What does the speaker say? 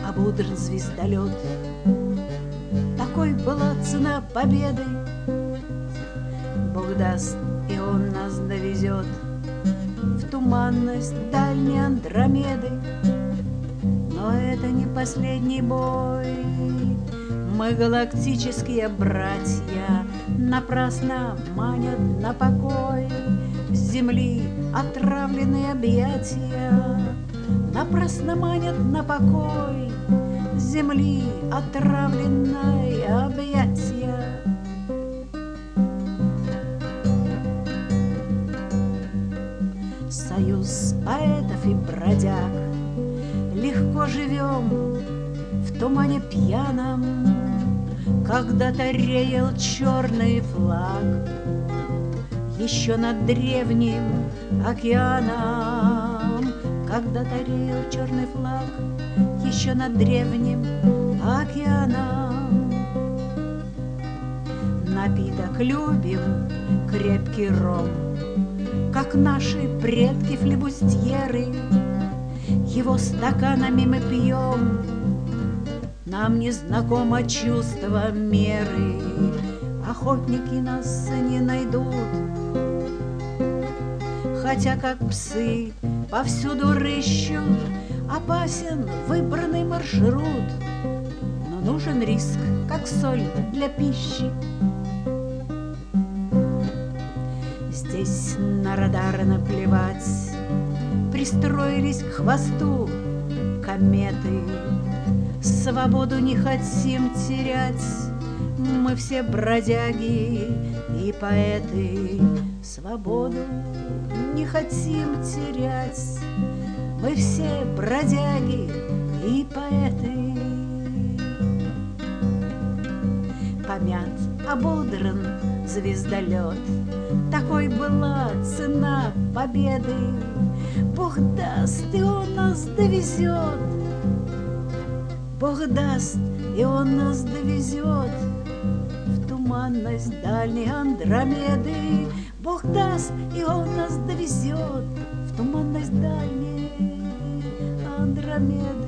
ободран звездолет. Такой была цена победы. Бог даст, и Он нас довезет в туманность дальней Андромеды. Но это не последний бой. Мы, галактические братья, напрасно манят на покой с земли отравленные объятия. Напрасно манят на покой с земли отравленное объятия. Союз поэтов и бродяг, легко живем в тумане пьяном. Когда-то реял черный флаг еще над древним океаном. Когда-то реял черный флаг еще над древним океаном. Напиток любим, крепкий ром, как наши предки флебустьеры. Его стаканами мы пьем, нам не знакомо чувство меры. Охотники нас не найдут, хотя как псы повсюду рыщут. Опасен выбранный маршрут, но нужен риск, как соль для пищи. Здесь на радар наплевать, пристроились к хвосту кометы. Свободу не хотим терять, мы все бродяги и поэты. Свободу не хотим терять, мы все бродяги и поэты. Помят, ободран звездолет, такой была цена победы. Бог даст, и Он нас довезет. Бог даст, и Он нас довезет в туманность дальней Андромеды. Бог даст, и Он нас довезет в туманность дальней Андромеды.